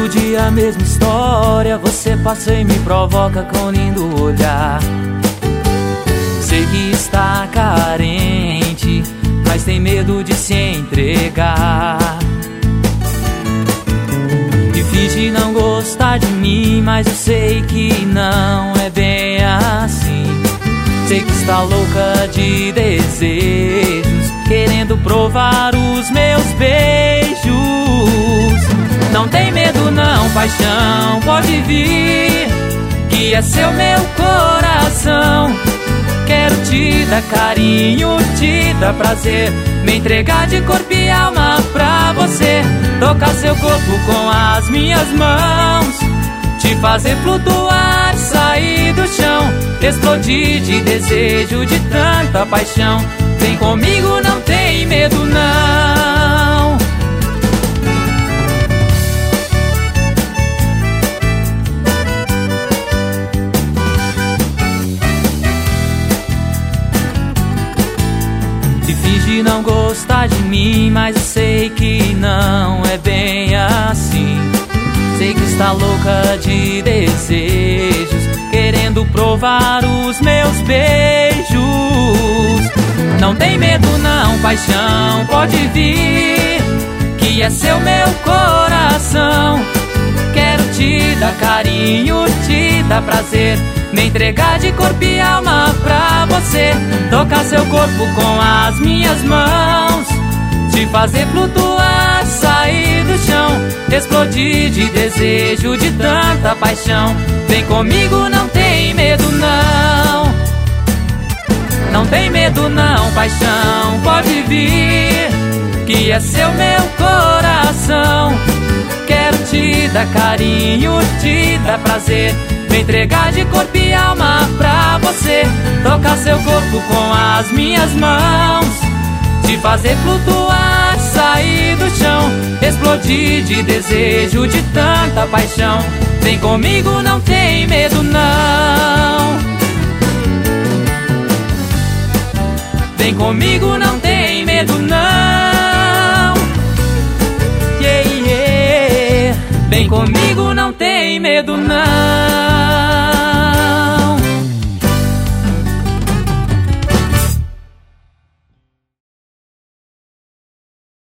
Todo dia a mesma história, você passa e me provoca com lindo olhar. Sei que está carente, mas tem medo de se entregar. E finge não gostar de mim, mas eu sei que não é bem assim. Sei que está louca de desejos, querendo provar os meus beijos. Não tem medo não, paixão, pode vir, que é seu meu coração. Quero te dar carinho, te dar prazer, me entregar de corpo e alma pra você. Tocar seu corpo com as minhas mãos, te fazer flutuar, sair do chão, explodir de desejo, de tanta paixão. Vem comigo, não tem medo não. E finge não gostar de mim, mas eu sei que não é bem assim. Sei que está louca de desejos, querendo provar os meus beijos. Não tem medo não, paixão, pode vir, que é seu meu coração. Quero te dar carinho, te dar prazer, me entregar de corpo e alma pra você. Tocar seu corpo com as minhas mãos, te fazer flutuar, sair do chão, explodir de desejo, de tanta paixão. Vem comigo, não tem medo não. Não tem medo não, paixão, pode vir, que é seu meu coração. Quero te dar carinho, te dar prazer, me entregar de corpo e alma pra você. Tocar seu corpo com as minhas mãos, te fazer flutuar, sair do chão, explodir de desejo, de tanta paixão. Vem comigo, não tem medo não. Vem comigo, não tem medo não. Yeah, yeah. Vem comigo, não tem medo não.